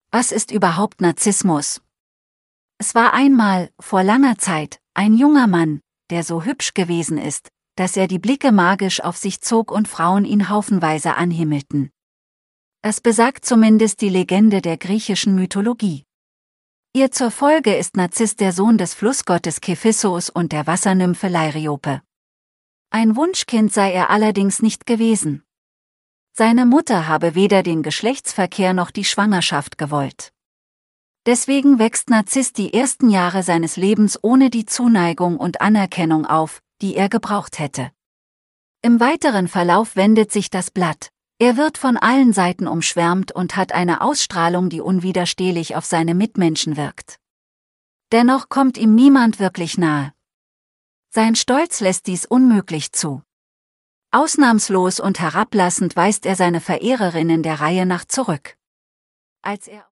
Was ist überhaupt Narzissmus? Es war einmal, vor langer Zeit, ein junger Mann, der so hübsch gewesen ist, dass er die Blicke magisch auf sich zog und Frauen ihn haufenweise anhimmelten. Das besagt zumindest die Legende der griechischen Mythologie. Ihr zur Folge ist Narziss der Sohn des Flussgottes Kephissos und der Wassernymphe Liriope. Ein Wunschkind sei er allerdings nicht gewesen. Seine Mutter habe weder den Geschlechtsverkehr noch die Schwangerschaft gewollt. Deswegen wächst Narziss die ersten Jahre seines Lebens ohne die Zuneigung und Anerkennung auf, die er gebraucht hätte. Im weiteren Verlauf wendet sich das Blatt. Er wird von allen Seiten umschwärmt und hat eine Ausstrahlung, die unwiderstehlich auf seine Mitmenschen wirkt. Dennoch kommt ihm niemand wirklich nahe. Sein Stolz lässt dies unmöglich zu. Ausnahmslos und herablassend weist er seine Verehrerinnen der Reihe nach zurück. Als er